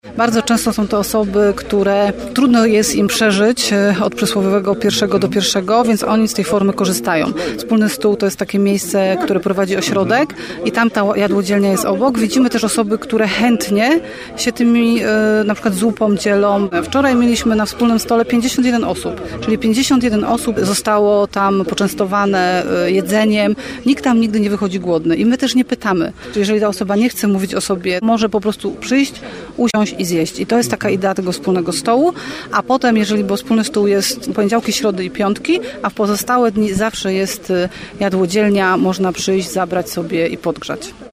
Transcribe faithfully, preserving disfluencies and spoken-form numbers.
Bardzo często są to osoby, które trudno jest im przeżyć od przysłowiowego pierwszego do pierwszego, więc oni z tej formy korzystają. Wspólny stół to jest takie miejsce, które prowadzi ośrodek i tam ta jadłodzielnia jest obok. Widzimy też osoby, które chętnie się tymi na przykład zupą dzielą. Wczoraj mieliśmy na wspólnym stole pięćdziesiąt jeden osób, czyli pięćdziesiąt jeden osób zostało tam poczęstowane jedzeniem. Nikt tam nigdy nie wychodzi głodny i my też nie pytamy. Jeżeli ta osoba nie chce mówić o sobie, może po prostu przyjść, usiąść i zjeść. I to jest taka idea tego wspólnego stołu, a potem, jeżeli bo wspólny stół jest poniedziałki, środy i piątki, a w pozostałe dni zawsze jest jadłodzielnia, można przyjść, zabrać sobie i podgrzać.